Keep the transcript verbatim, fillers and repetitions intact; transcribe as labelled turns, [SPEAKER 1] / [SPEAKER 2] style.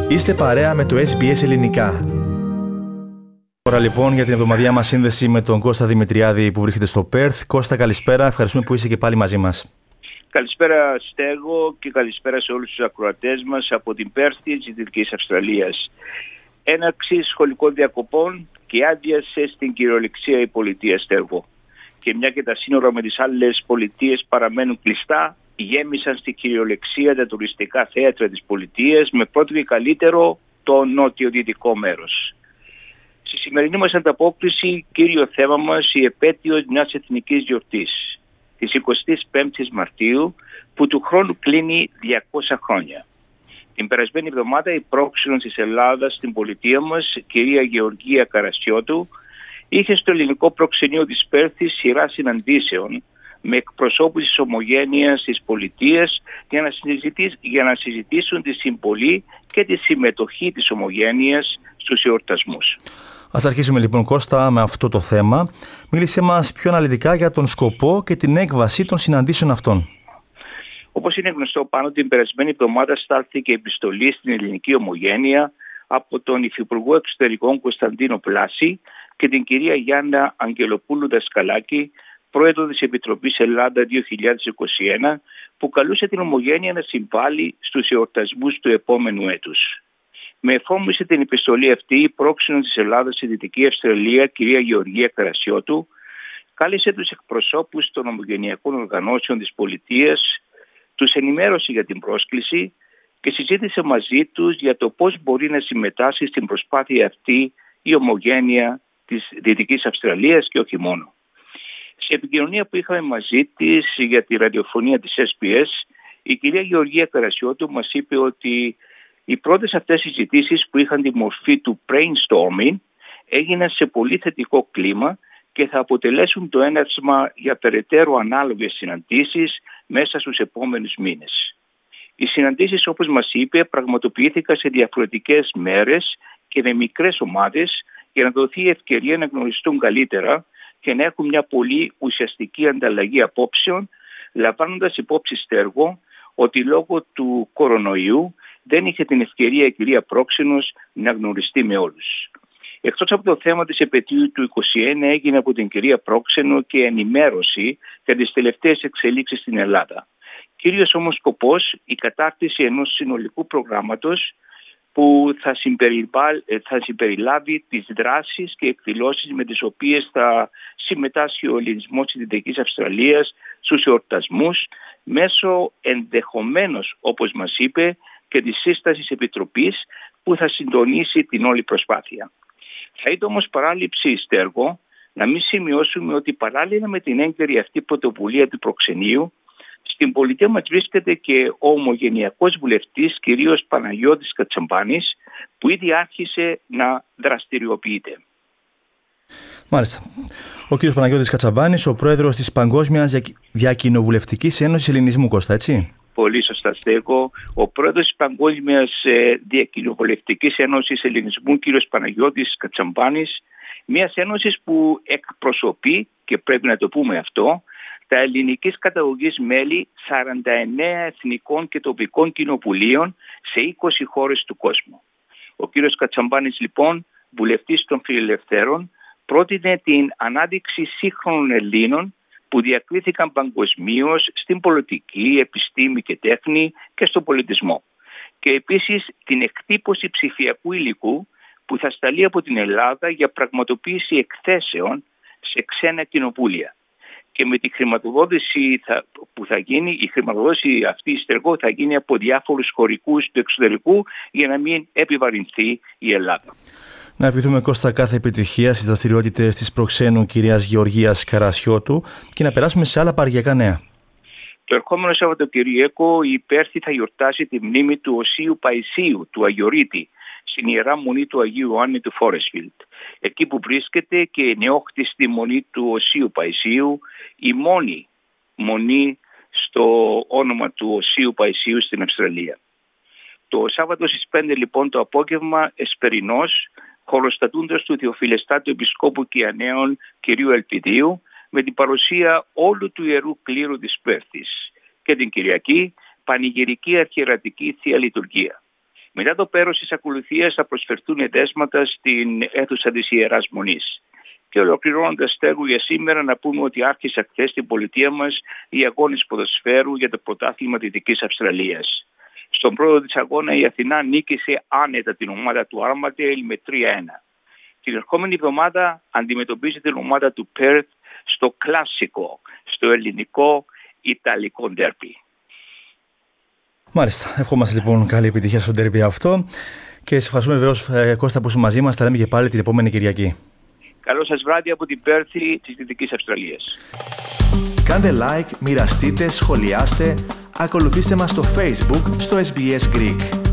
[SPEAKER 1] Είστε παρέα με το ες μπι ες Ελληνικά. Τώρα λοιπόν για την εβδομαδιαία μας σύνδεση με τον Κώστα Δημητριάδη που βρίσκεται στο Πέρθ. Κώστα, καλησπέρα. Ευχαριστούμε που είσαι και πάλι μαζί μας.
[SPEAKER 2] Καλησπέρα Στέργο και καλησπέρα σε όλους τους ακροατές μας από την Πέρθη της Δυτικής Αυστραλίας. Έναρξη σχολικών διακοπών και άδειασε στην κυριολεξία η πολιτεία, Στέργο. Και μια και τα σύνορα με τις άλλες πολιτείες παραμένουν κλειστά, γέμισαν στη κυριολεξία τα τουριστικά θέατρα της πολιτείας, με πρώτο και καλύτερο το νότιο-δυτικό μέρος. Στη σημερινή μας ανταπόκριση, κύριο θέμα μας, η επέτειος μιας εθνικής γιορτής, της εικοστής πέμπτης Μαρτίου, που του χρόνου κλείνει διακόσια χρόνια. Την περασμένη εβδομάδα η πρόξενος της Ελλάδας στην πολιτεία μας, κυρία Γεωργία Καρασιώτου, είχε στο ελληνικό προξενείο της Πέρθης σειρά συναντήσεων με εκπροσώπους της ομογένειας της πολιτείας για να, για να συζητήσουν τη συμβολή και τη συμμετοχή της ομογένειας στους εορτασμούς.
[SPEAKER 1] Ας αρχίσουμε λοιπόν, Κώστα, με αυτό το θέμα. Μίλησέ μας πιο αναλυτικά για τον σκοπό και την έκβαση των συναντήσεων αυτών.
[SPEAKER 2] Όπως είναι γνωστό, πάνω την περασμένη εβδομάδα στάλθηκε επιστολή στην ελληνική ομογένεια από τον Υφυπουργό Εξωτερικών Κωνσταντίνο Πλάση και την κυρία Γιάννα Αγγελοπούλου Δασκαλάκη, πρόεδρο της Επιτροπής Ελλάδα δύο χιλιάδες είκοσι ένα, που καλούσε την ομογένεια να συμβάλλει στους εορτασμούς του επόμενου έτους. Με εφόμιση την επιστολή αυτή, η πρόξενος της Ελλάδας στη Δυτική Αυστραλία, κυρία Γεωργία Καρασιώτου, κάλεσε τους εκπροσώπους των ομογενειακών οργανώσεων της πολιτείας, τους ενημέρωσε για την πρόσκληση και συζήτησε μαζί τους για το πώς μπορεί να συμμετάσχει στην προσπάθεια αυτή η ομογένεια της Δυτικής Αυστραλίας και όχι μόνο. Σε επικοινωνία που είχαμε μαζί της για τη ραδιοφωνία της ες μπι ες, η κυρία Γεωργία Καρασιώτου μας είπε ότι οι πρώτες αυτές συζητήσεις που είχαν τη μορφή του brainstorming έγιναν σε πολύ θετικό κλίμα και θα αποτελέσουν το έναρσμα για περαιτέρω ανάλογες συναντήσεις μέσα στους επόμενους μήνες. Οι συναντήσεις, όπως μας είπε, πραγματοποιήθηκαν σε διαφορετικές μέρες και με μικρές ομάδες για να δοθεί η ευκαιρία να γνωριστούν καλύτερα και να έχουν μια πολύ ουσιαστική ανταλλαγή απόψεων, λαμβάνοντας υπόψη, Στέργο, ότι λόγω του κορονοϊού δεν είχε την ευκαιρία η κυρία πρόξενος να γνωριστεί με όλους. Εκτός από το θέμα της επετείου του είκοσι ένα, έγινε από την κυρία πρόξενο και ενημέρωση για τις τελευταίες εξελίξεις στην Ελλάδα. Κύριος όμως σκοπός η κατάρτιση ενός συνολικού προγράμματος που θα, θα συμπεριλάβει τις δράσεις και εκδηλώσεις με τις οποίες θα συμμετάσχει ο ελληνισμός της Δυτικής Αυστραλίας στους εορτασμούς, μέσω ενδεχομένως, όπως μας είπε, και της σύστασης επιτροπής που θα συντονίσει την όλη προσπάθεια. Θα ήταν όμως παράληψη, Στέργο, να μην σημειώσουμε ότι παράλληλα με την έγκαιρη αυτή πρωτοβουλία του προξενείου, στην πολιτεία μας βρίσκεται και ο ομογενειακός βουλευτής κυρίως Παναγιώτης Κατσαμπάνης, που ήδη άρχισε να δραστηριοποιείται.
[SPEAKER 1] Μάλιστα. Ο κύριος Παναγιώτης Κατσαμπάνης, ο πρόεδρος της Παγκόσμιας Διακοινοβουλευτικής Ένωσης Ελληνισμού, Κώστα, έτσι.
[SPEAKER 2] Πολύ σωστά, Στέργο. Ο πρόεδρος της Παγκόσμιας Διακοινοβουλευτικής Ένωσης Ελληνισμού, κύριος Παναγιώτης Κατσαμπάνης, μιας ένωσης που εκπροσωπεί, και πρέπει να το πούμε αυτό, τα ελληνικής καταγωγής μέλη σαράντα εννέα εθνικών και τοπικών κοινοβουλίων σε είκοσι χώρες του κόσμου. Ο κύριος Κατσαμπάνης, λοιπόν, βουλευτής των Φιλελευθέρων, πρότεινε την ανάδειξη σύγχρονων Ελλήνων που διακρίθηκαν παγκοσμίως στην πολιτική, επιστήμη και τέχνη και στον πολιτισμό. Και επίσης την εκτύπωση ψηφιακού υλικού που θα σταλεί από την Ελλάδα για πραγματοποίηση εκθέσεων σε ξένα κοινοβούλια. Και με τη χρηματοδότηση θα, που θα γίνει, η χρηματοδότηση αυτή, Στέργο, θα γίνει από διάφορους χωρικούς του εξωτερικού για να μην επιβαρυνθεί η Ελλάδα.
[SPEAKER 1] Να ευχηθούμε, Κώστα, κάθε επιτυχία στις δραστηριότητες της προξένου κυρίας Γεωργίας Καρασιώτου και να περάσουμε σε άλλα παραγωγικά νέα.
[SPEAKER 2] Το ερχόμενο Σαββατοκυριακό η Πέρθη θα γιορτάσει τη μνήμη του Οσίου Παϊσίου, του Αγιορείτη, στην Ιερά Μονή του Αγίου Ιωάννη του Φόρεσφιλτ. Εκεί που βρίσκεται και η νεόχτιστη μονή του Οσίου Παϊσίου, η μόνη μονή στο όνομα του Οσίου Παϊσίου στην Αυστραλία. Το Σάββατο στις πέντε λοιπόν το απόγευμα, εσπερινός, χωροστατούντος του Θεοφιλεστάτου Επισκόπου Κιαναίων κ. Ελπιδίου, με την παρουσία όλου του Ιερού Κλήρου της Πέρθης, και την Κυριακή πανηγυρική αρχιερατική Θεία Λειτουργία. Μετά το πέρος της ακολουθίας θα προσφερθούν εντέσματα στην αίθουσα της Ιεράς Μονής. Και ολοκληρώνοντας τέλος για σήμερα, να πούμε ότι άρχισε χθες στην πολιτεία μας οι αγώνες ποδοσφαίρου για το πρωτάθλημα Δυτικής Αυστραλίας. Στον πρώτο της αγώνα η Αθηνά νίκησε άνετα την ομάδα του Armadale με τρία ένα. Την ερχόμενη εβδομάδα αντιμετωπίζει την ομάδα του Perth στο κλασικό, στο ελληνικό Ιταλικό ντέρμπι.
[SPEAKER 1] Μάλιστα. Ευχόμαστε λοιπόν καλή επιτυχία στο ντέρμπι αυτό και σε ευχαριστούμε βεβαίως, Κώστα, που είσαι μαζί μας. Τα λέμε και πάλι την επόμενη Κυριακή. Καλό σας βράδυ από την Πέρθη της Δυτικής Αυστραλίας. Κάντε like, μοιραστείτε, σχολιάστε, ακολουθήστε μας στο Facebook, στο ες μπι ες Greek.